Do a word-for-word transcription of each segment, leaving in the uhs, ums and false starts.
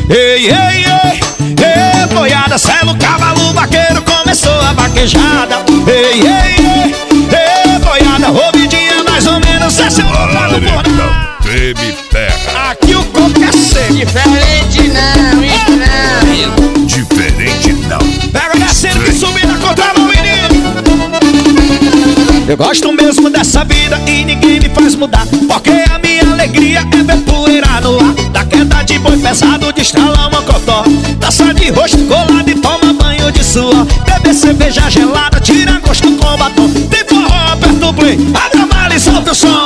Ei, ei, ei, ei, boiada, sela o cavalo, vaqueiro começou a vaquejada. Ei, ei, ei, ei, boiada, roubidinha, mais ou menos, essa é o lado do pornal. Treme terra. Aqui o coco é seco. Diferente não, estranho. Diferente não. Pega descendo que subir na contra o menino. Eu gosto mesmo dessa vida e ninguém me faz mudar, porque a minha alegria é ver poeira no ar. Da queda de boi pesado, de estralar mocotó, dança de rosto colado e toma banho de suor. Beber cerveja gelada, tira gosto com batom. Tem forró, aperta o play, abre a mala e solta o som.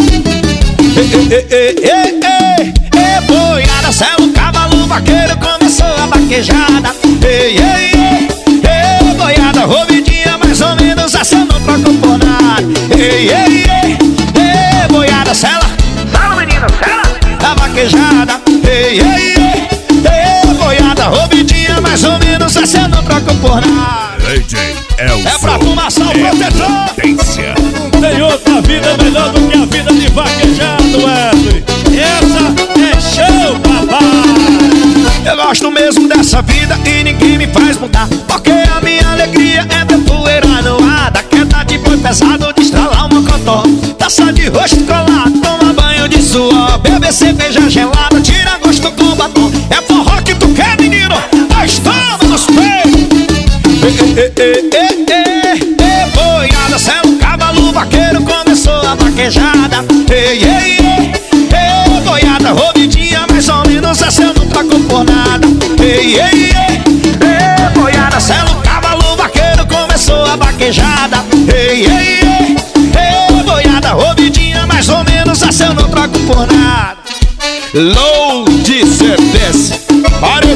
Ei, ei, ei, ei, ei, ei, boiada, sela o cavalo, vaqueiro começou a vaquejada. Ei, ei, ei, ei, boiada, roubidinha, mais ou menos, essa eu não troco por nada. Ei, ei, ei, ei, boiada, sela, sela menina, sela, da vaquejada. Ei, ei, ei, ei, boiada, roubidinha, mais ou menos, essa eu não troco por nada. D J Elson. É pra fumaçar o protetor. Potência. Tem outra vida melhor do que a vida de vaquejado, Wesley. Essa é show, papai. Eu gosto mesmo dessa vida e ninguém me faz mudar, porque a minha alegria é ver poeira no ar. Da queda de boi pesado, de estralar o mocotó, dança de rosto colado, toma banho de suor. Beber cerveja gelada, tira gosto com batom. É forró que tu quer, menino? Nós estamos nos peitos. Ei, ei, ei, ei, ei, ei, boiada, sela o cavalo, vaqueiro começou a vaquejada. Ei, ei, ei, ei, boiada, roubidinha, mais ou menos, essa eu não troco por nada. Ei, ei, ei, ei, boiada, sela o cavalo, vaqueiro começou a vaquejada. Ei, ei, ei, ei, boiada, roubidinha, mais ou menos, essa eu não troco por nada. Low de certeza. Pare